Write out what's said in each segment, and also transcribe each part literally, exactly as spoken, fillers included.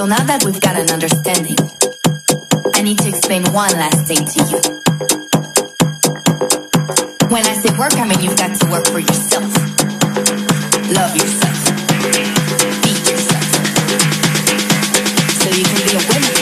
So now that we've got an understanding, I need to explain one last thing to you. When I say work, I mean you've got to work for yourself. Love yourself. Beat yourself. So you can be a winner.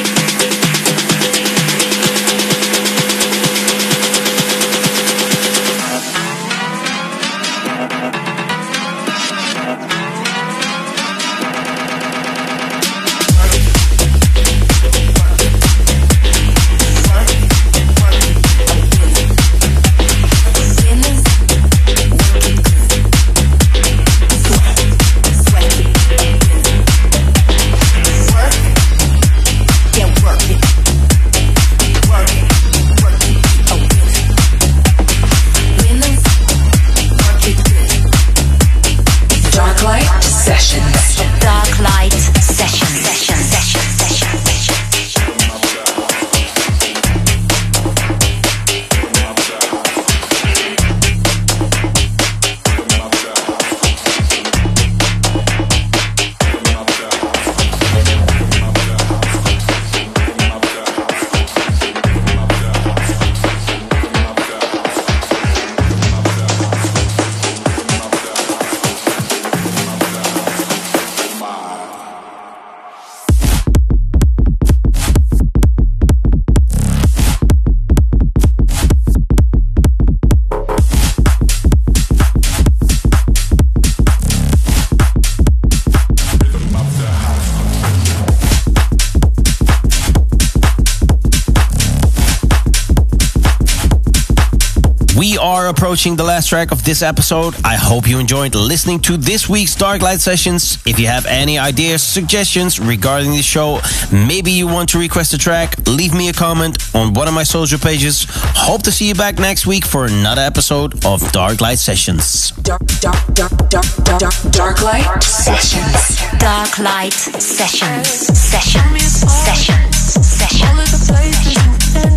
Approaching the last track of this episode. I hope you enjoyed listening to this week's Darklight Sessions. If you have any ideas, suggestions regarding the show, maybe you want to request a track, leave me a comment on one of my social pages. Hope to see you back next week for another episode of Darklight Sessions. Dark, dark, dark, dark, dark, dark, Darklight Sessions. Darklight Sessions. Sessions. Sessions. Sessions. All of the places you've been.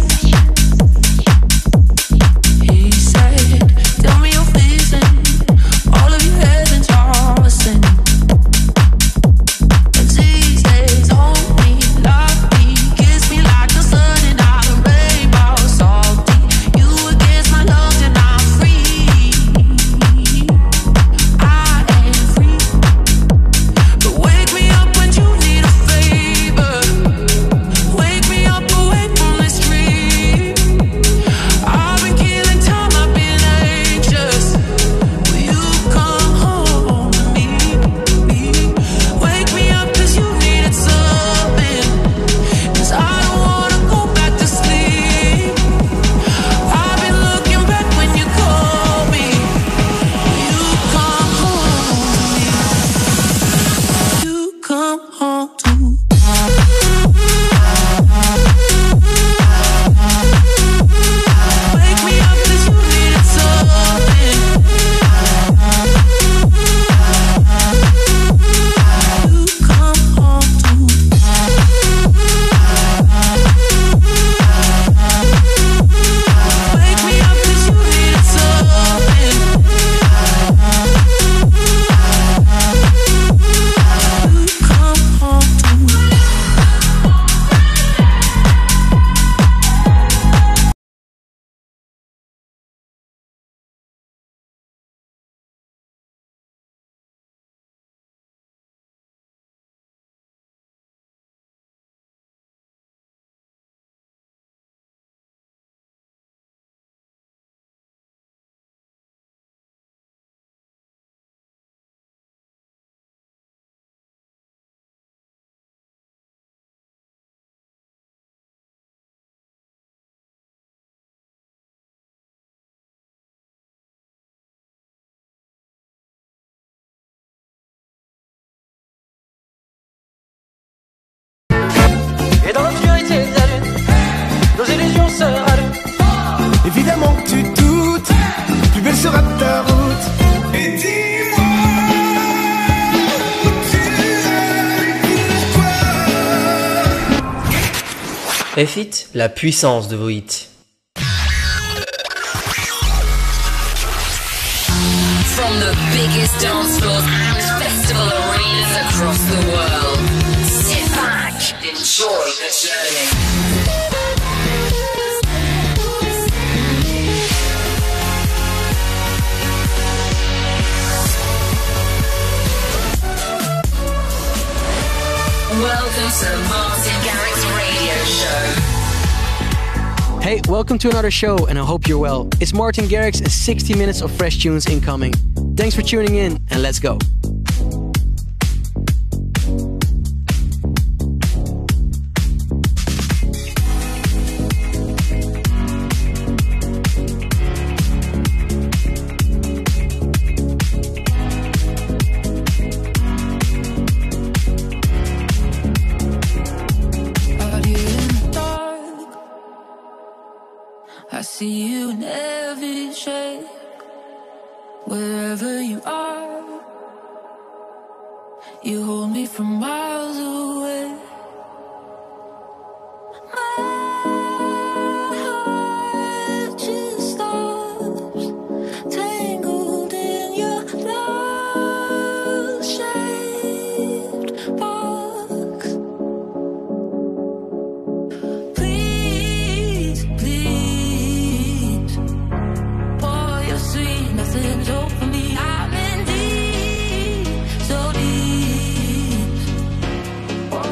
Tell me your reason. All of your heavens are sin. And these days hold me, love me, kiss me like the sun and out of rainbow salty. You against my love and I'm free. I am free. But wake me up when you need a favor. Wake me up away from this dream. I've been killing time, I've been anxious. Will you come home to me? Wake me up 'cause you needed something. 'Cause I don't wanna go back to sleep. I've been looking back when you call me. Will you come home to me? You come home to me. Wake me up 'cause you needed something. You come home to me. Wake me up 'cause you needed something. You come home to me. Et dans l'obscurité de la lune, nos illusions se rallument. Évidemment que tu doutes, plus belle sera ta route. Et dis-moi où tu es, pourquoi. F I T, la puissance de vos hits. From the biggest dance floors and festival arenas across the world, sit back Welcome to Martin Garrix Radio Show. Hey, welcome to another show, and I hope you're well. It's Martin Garrix and sixty minutes of fresh tunes incoming. Thanks for tuning in, and let's go. I see you in every shade, wherever you are. You hold me from miles away. My heart just stops, tangled in your love-shaped box. Please, please, pour your sweet nothings over me. I'm in deep, so deep.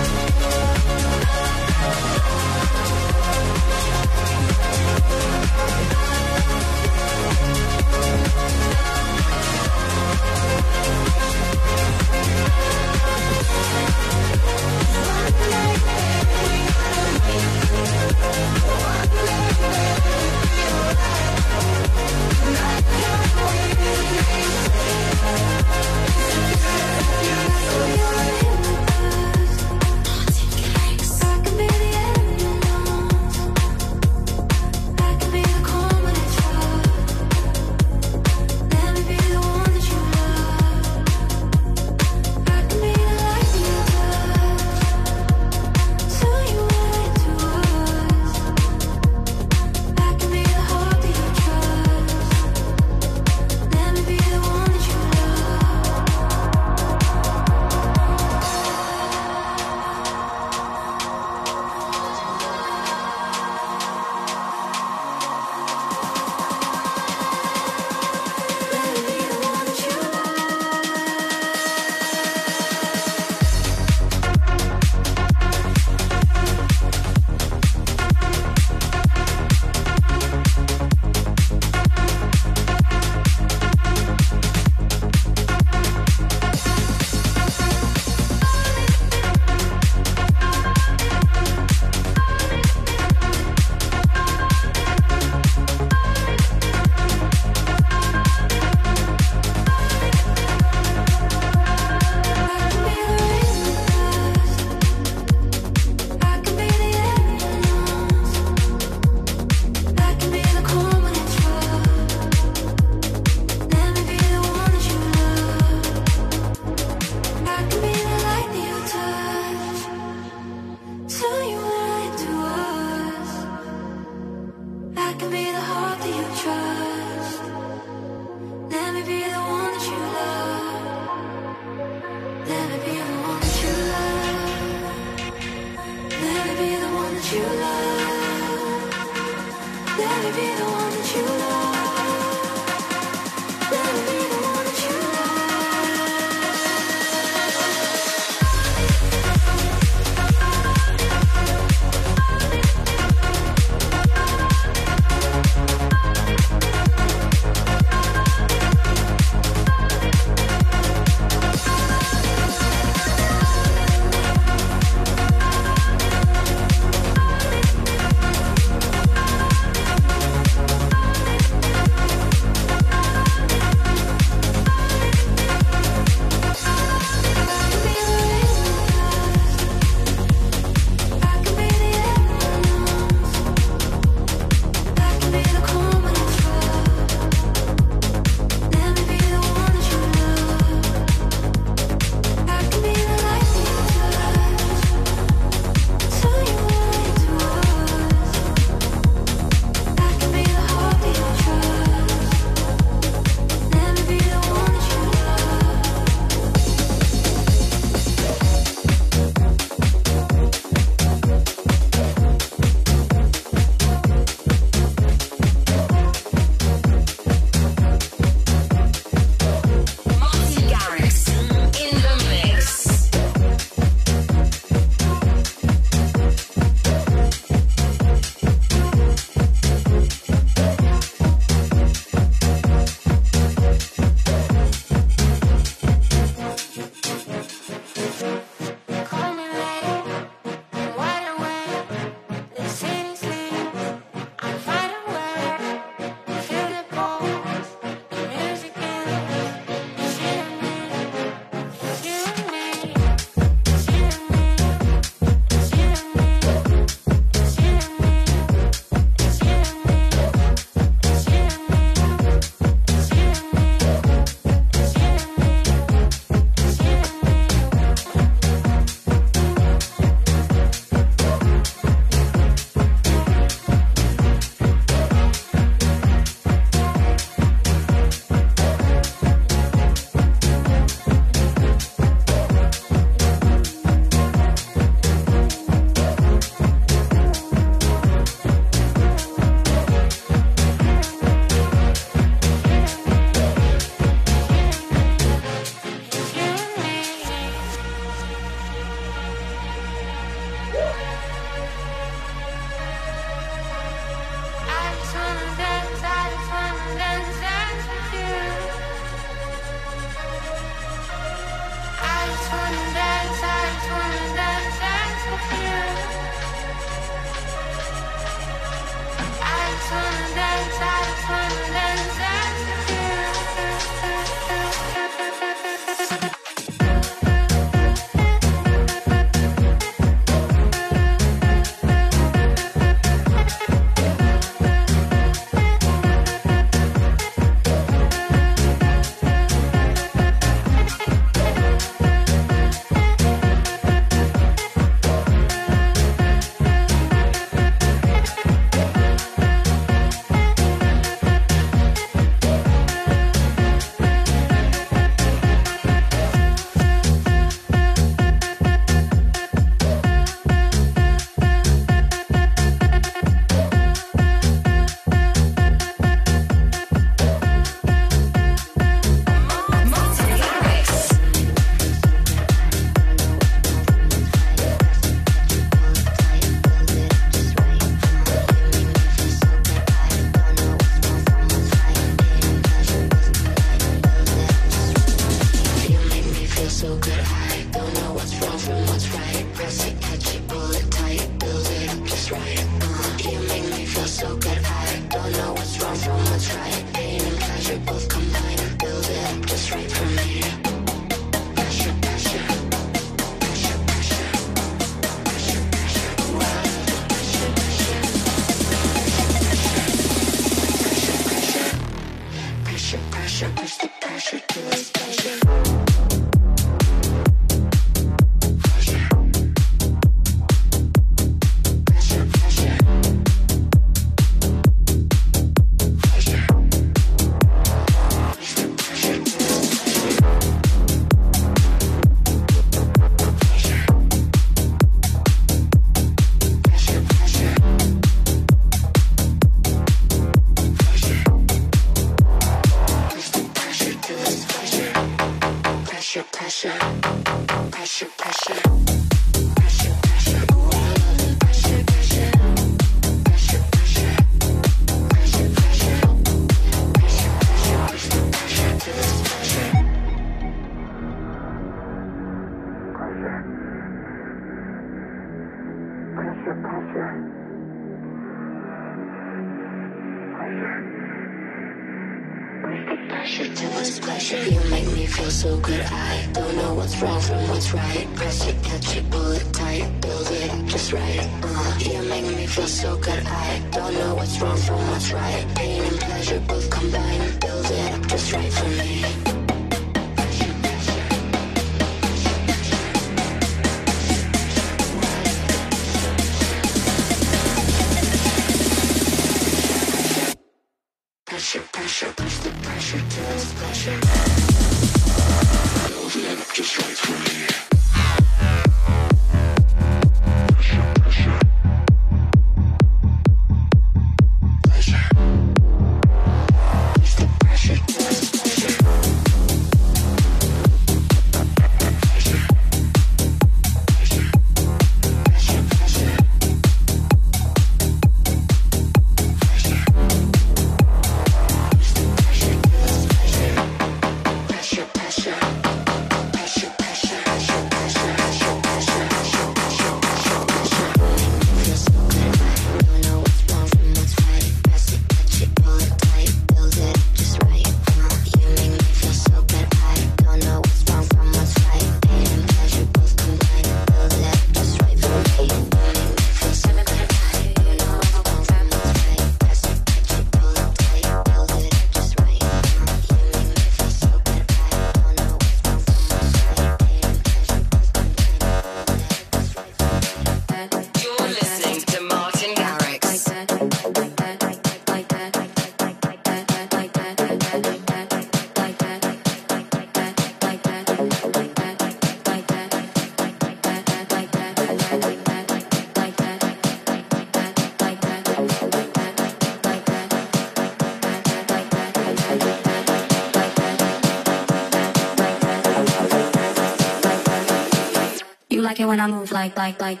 like it when I move like, like, like.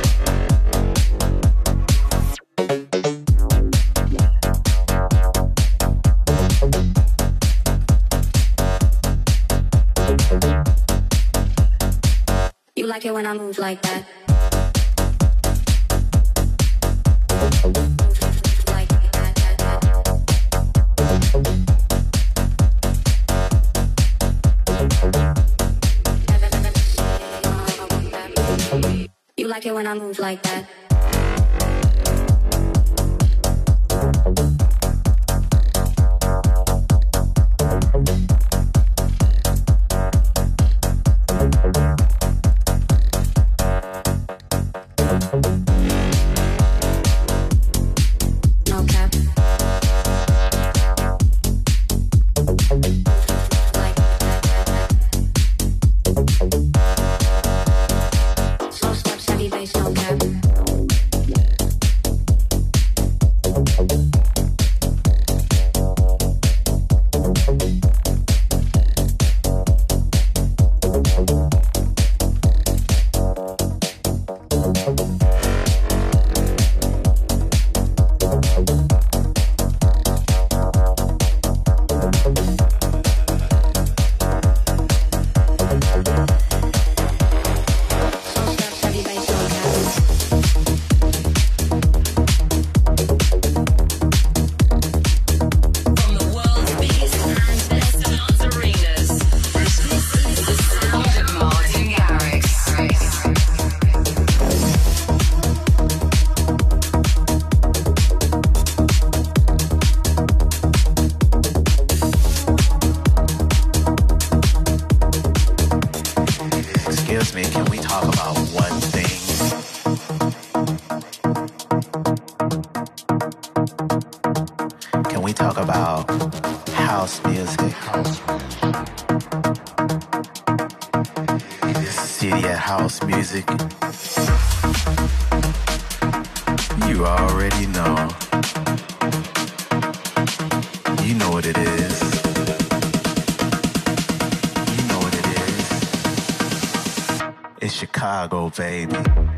You like it when I move like that. Like that. like it when I move like that. No cap. Like slow steps, heavy bass, no cap. Slow steps, heavy bass, no cap. From the world's biggest and best dance arenas, this is the sound of Martin Garrix. Excuse me, can we talk about one thing? Can we talk about house music? This city of house music. You already know. You know what it is. You know what it is. It's Chicago, baby.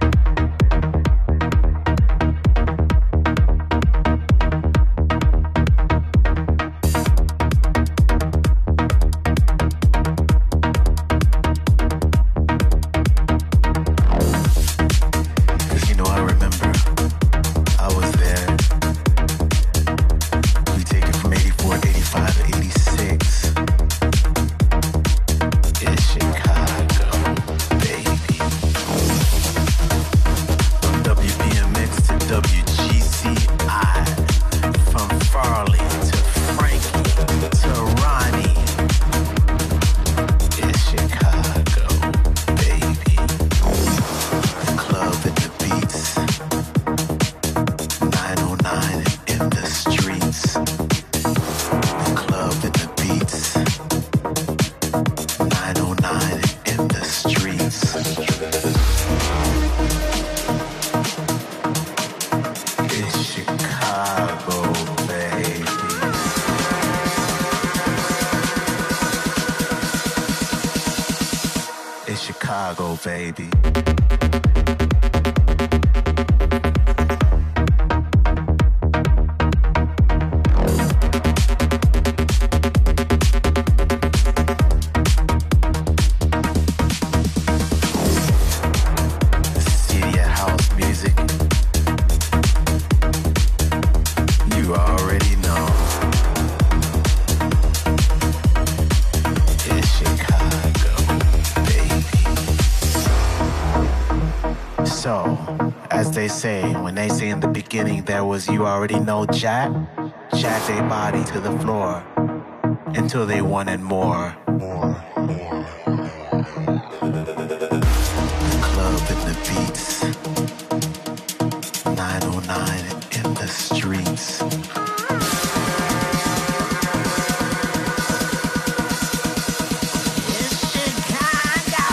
Cause you know I remember I was there. We take it from eighty-four, eighty-five to eighty-six. It's Chicago, baby. From W B M X to W G C I, from Farley to Frankie to Ronnie. It's Chicago, baby. The club and the beats, nine oh nine in the streets. The club and the beats, nine oh nine in the streets. It's Chicago, baby. It's Chicago, baby. City of house music. You already know. It's Chicago, baby. So, as they say, when they say in the beginning there was you already know Jack, Jack they body to the floor until they wanted more. More, more. The club and the beats, nine oh nine in the streets. It's Chicago.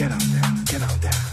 Get on down, get on down.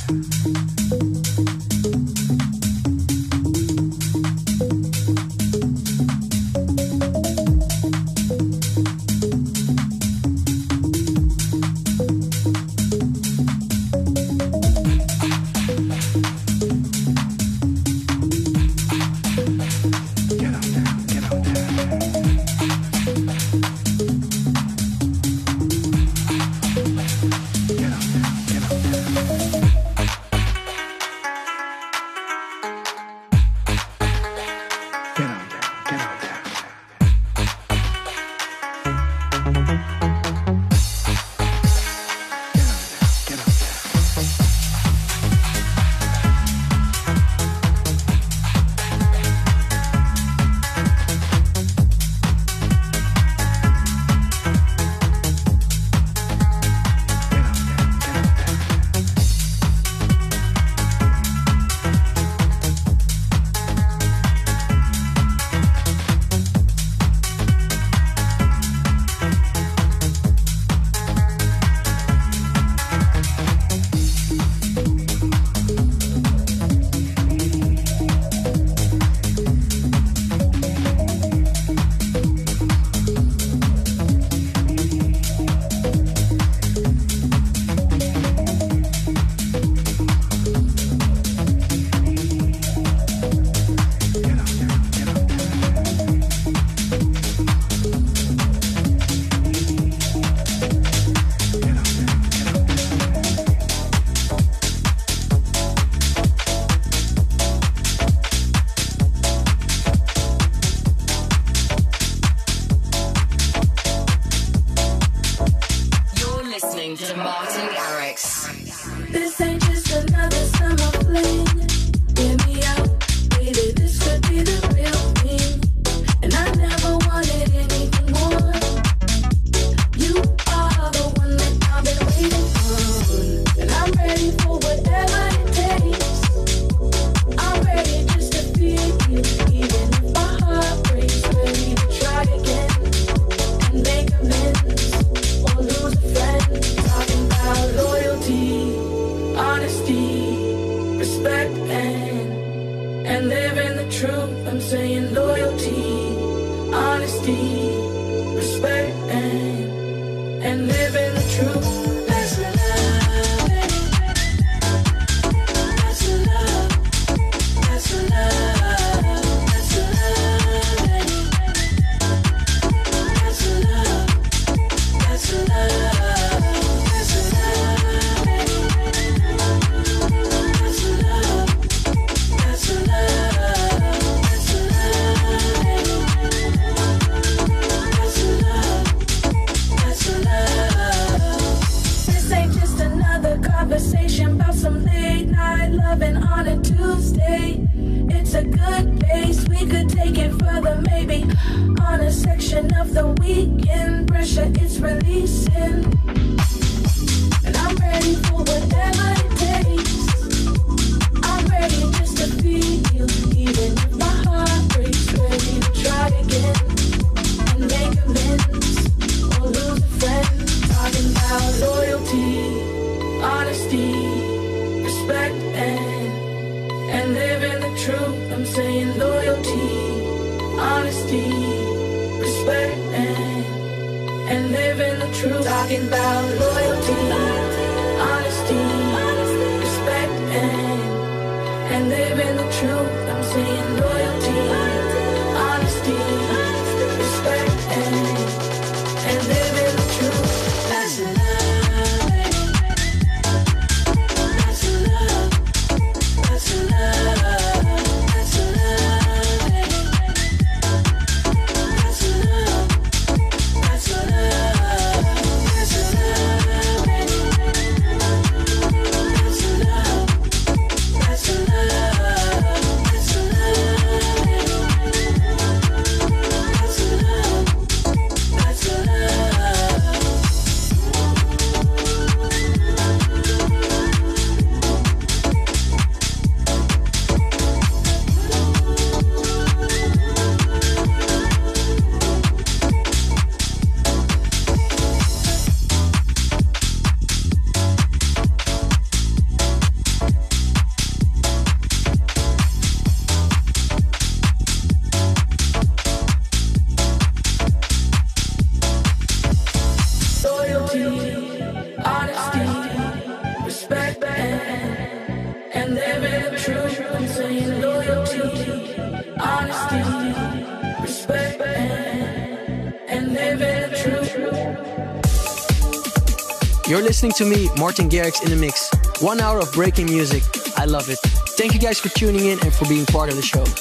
This ain't just another summer fling. Hear me out, baby, this could be the real thing. And I never wanted anything more. You are the one that I've been waiting for. And I'm ready for whatever it takes. I'm ready just to feel you. Even if my heart breaks, ready to try again and make amends or lose a friend. Talking about loyalty, honesty, respect, and and living the truth. I'm saying loyalty, honesty, respect, and and living the truth. That's the love, baby. That's the love. That's the love. That's the love, baby. That's the love. That's the love. That's the love, baby. That's the love. That's the love. That's the love, baby. That's the love. That's the love. This ain't just another conversation about some late night loving on a Tuesday. It's a good pace, we could take it further, maybe on a section of the weekend. Pressure is releasing, and I'm ready for whatever it takes. I'm ready just to feel you, even if my heart breaks. Ready to try again and make amends or lose a friend. Talking about loyalty, honesty, respect, and and living the truth. I'm saying loyalty, honesty, respect, and and living the truth. Talking about loyalty, honesty, respect, and and living the truth. I'm saying loyalty, honesty, respect, and and living the truth. That's the love, baby. That's the love. That's the love. That's the love, baby. That's the love. That's the love. That's the love. honesty, respect, and, and living the truth. I'm saying loyalty, honesty, respect, and, and living the truth. You're listening to me, Martin Garrix, in the mix. One hour of breaking music. I love it. Thank you guys for tuning in and for being part of the show.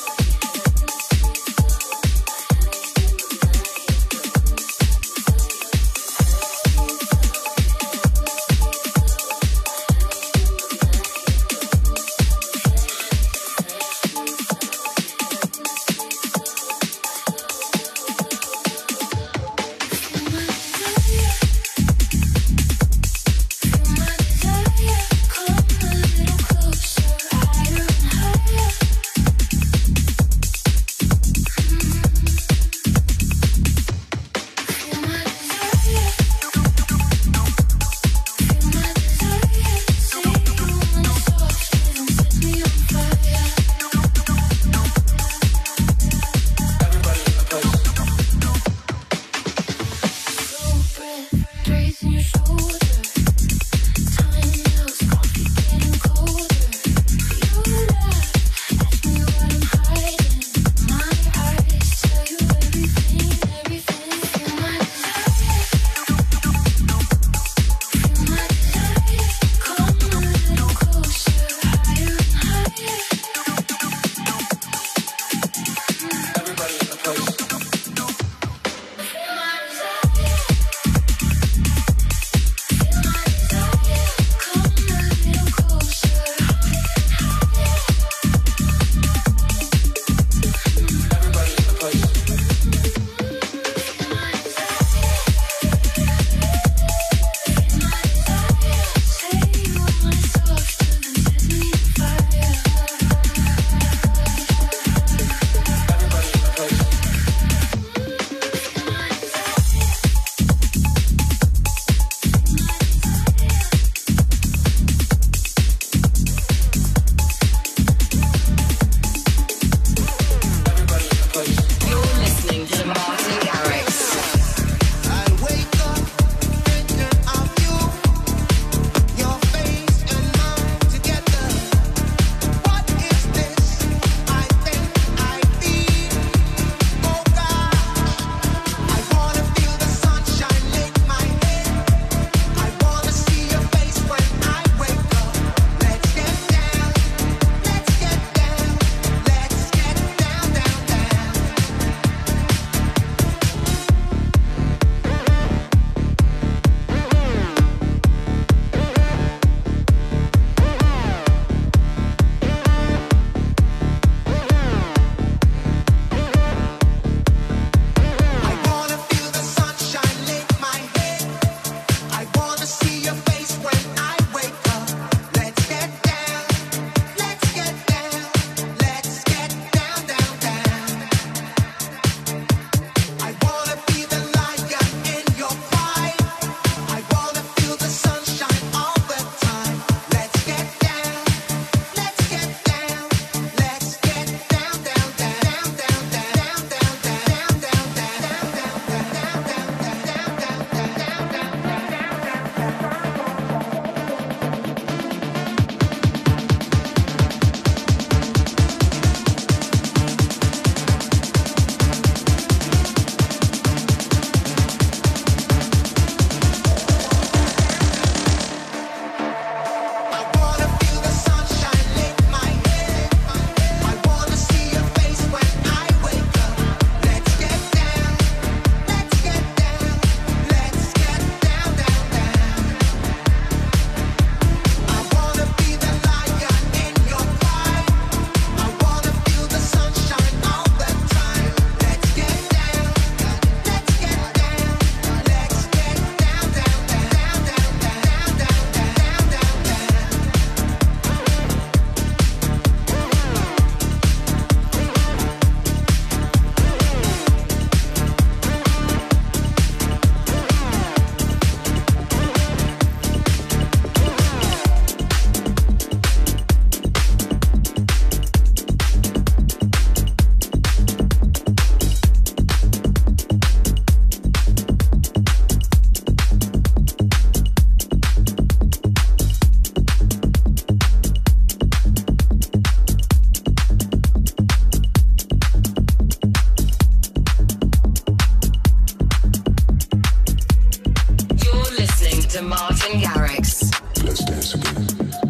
to Martin Garrix. Let's dance again.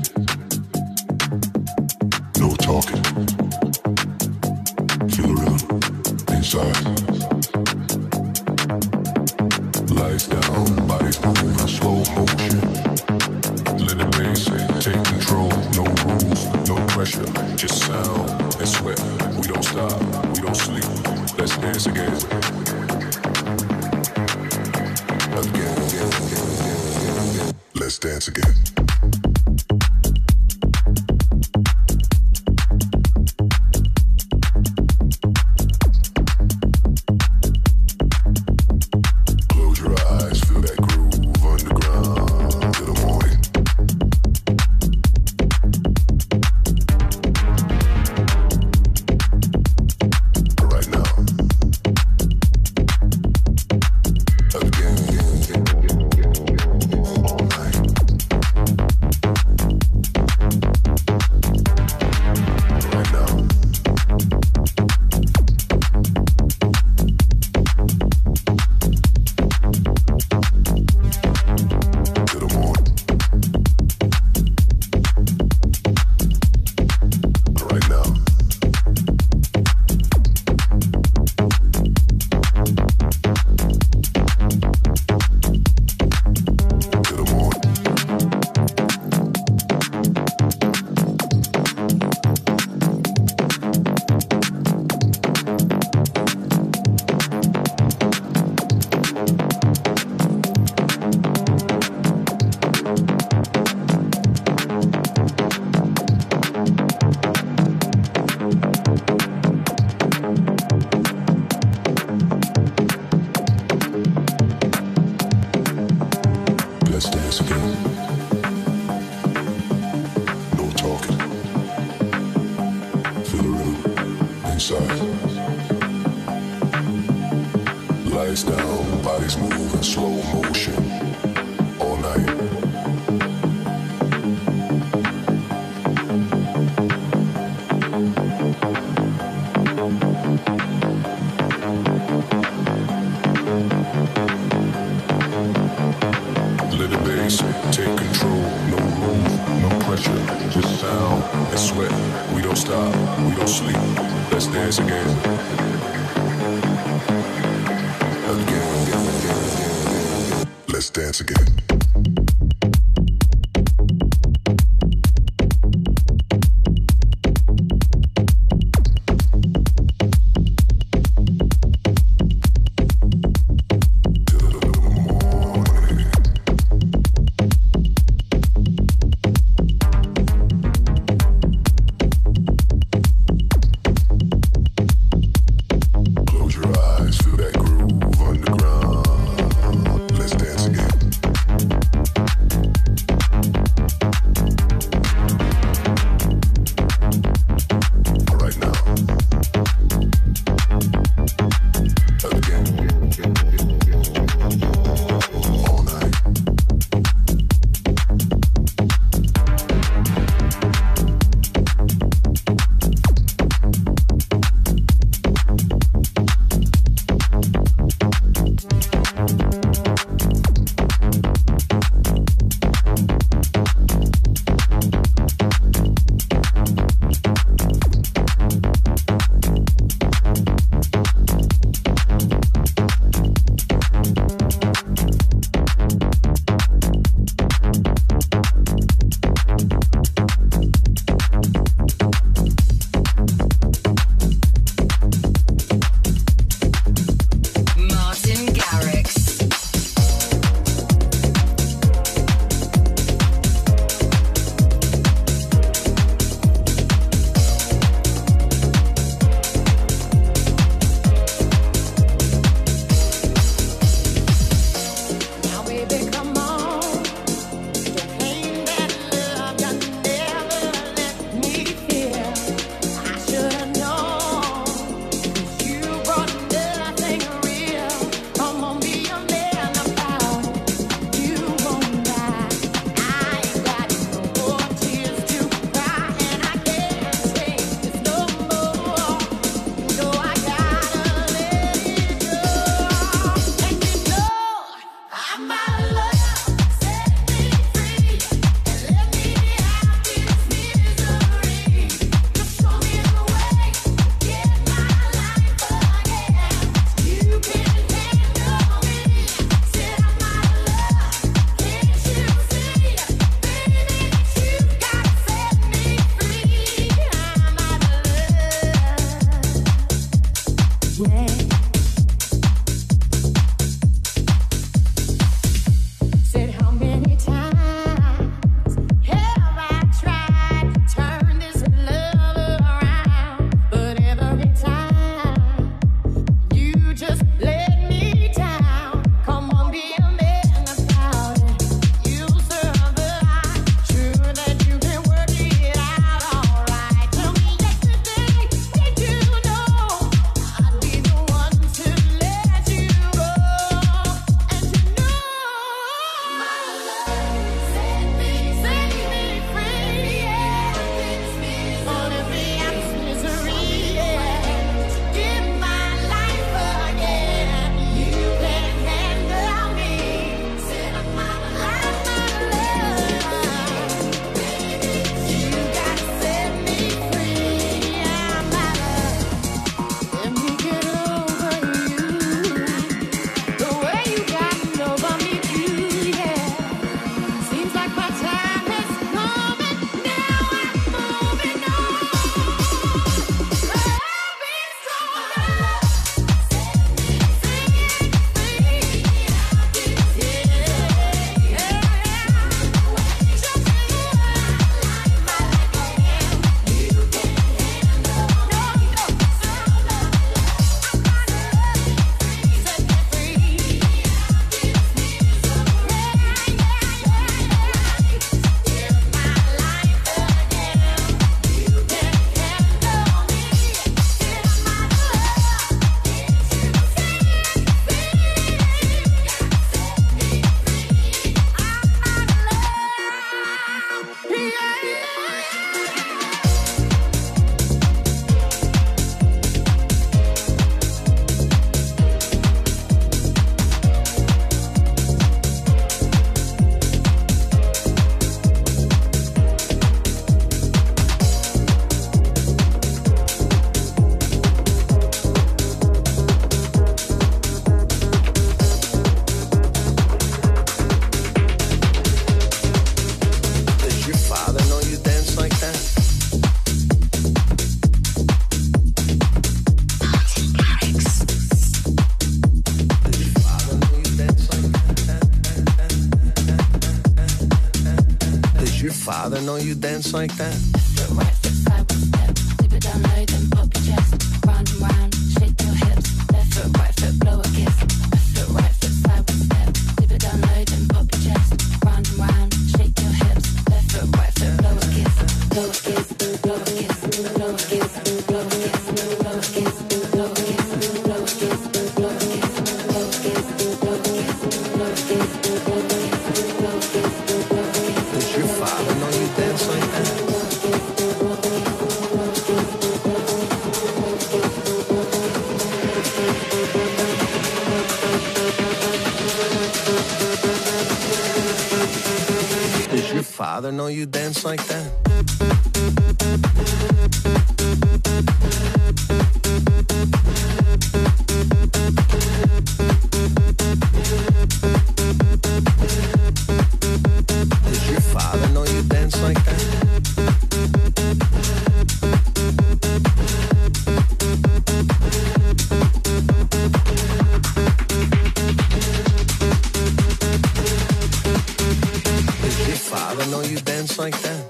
No talking. Feel the rhythm inside. Lights down, bodies moving, slow motion. Let the bass take control. No rules, no pressure, just sound and sweat. We don't stop, we don't sleep. Let's dance again. Again, again, again, again, again. Let's dance again. Close your eyes, feel that groove underground. Let's dance again. your father know you dance like that? Father know you dance like that? Does your father know you dance like that? I know you dance like that.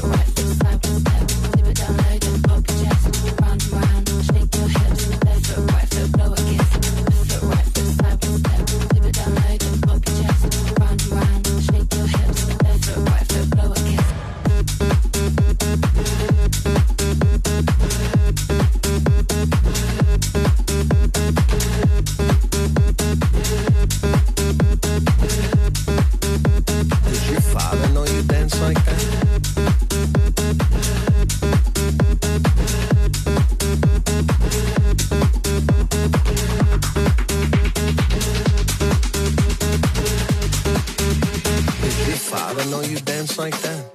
Like that.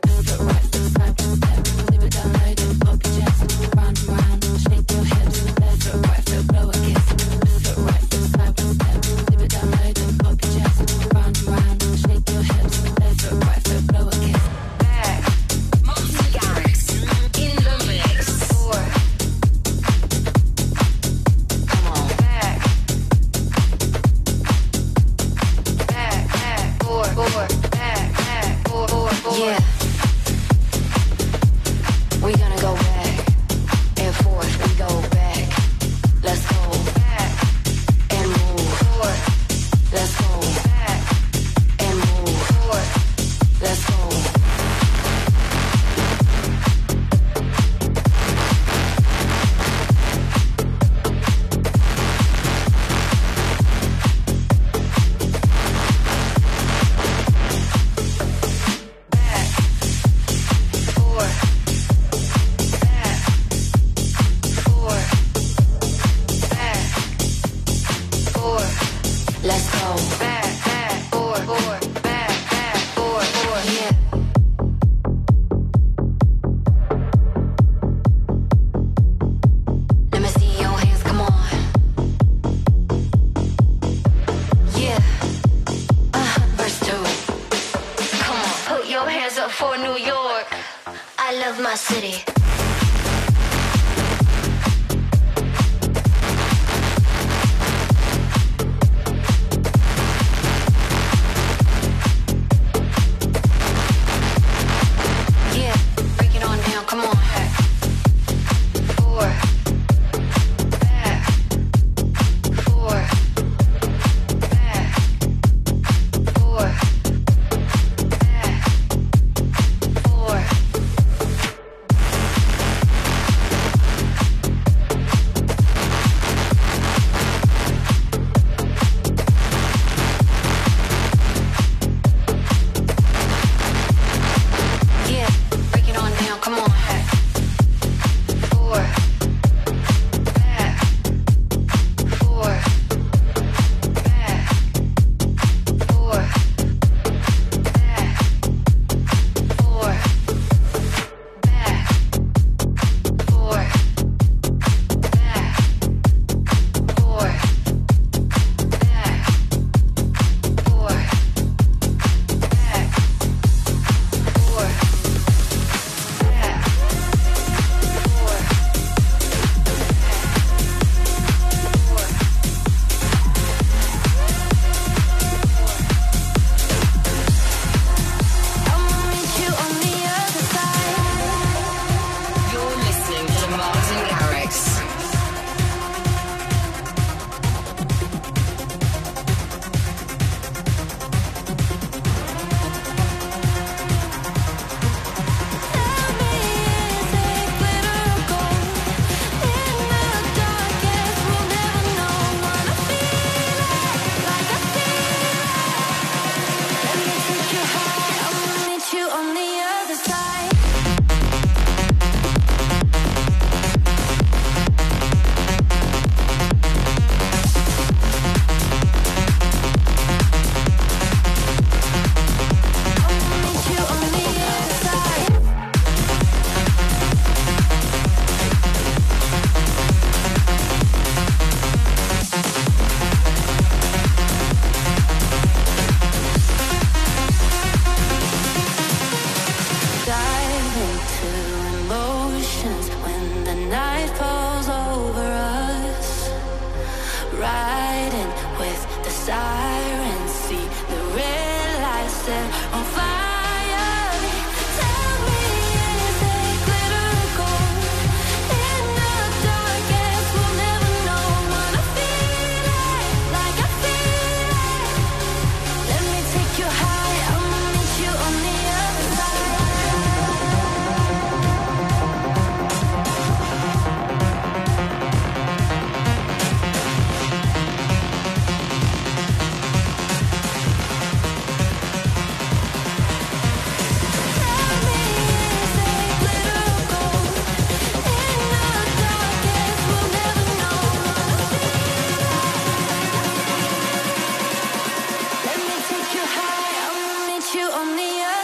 Four.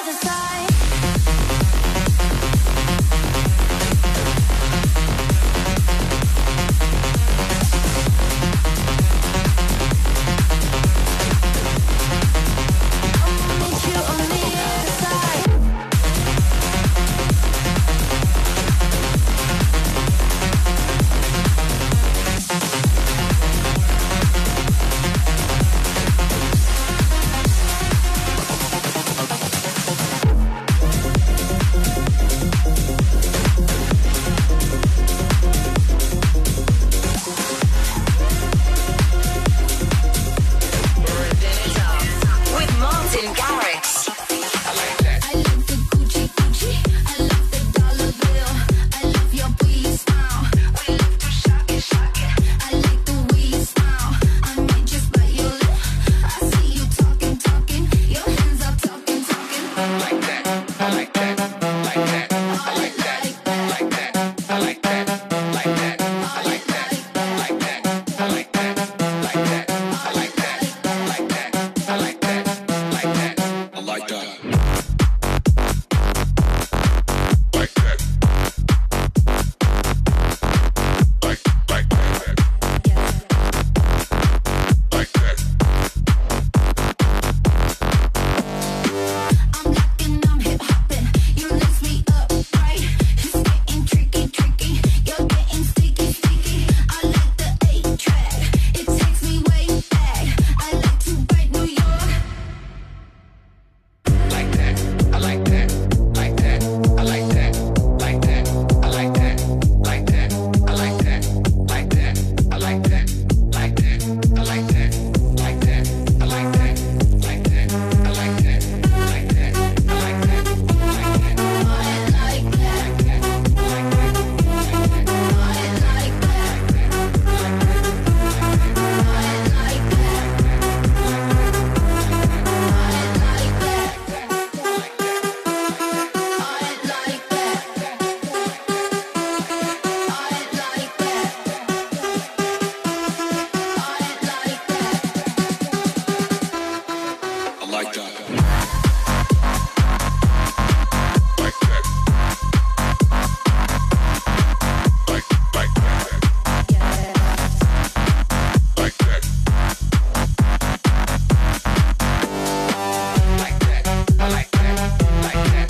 other side. Meet you on the other side. With Martin Garrix. I love the Gucci Gucci. I love the dollar bill. I love your pretty smile. We love to shock it, shock it. I like the way you smile. I might just bite your lip. I see you talking, talking. Your hands up, talking, talking. Like that, I like that.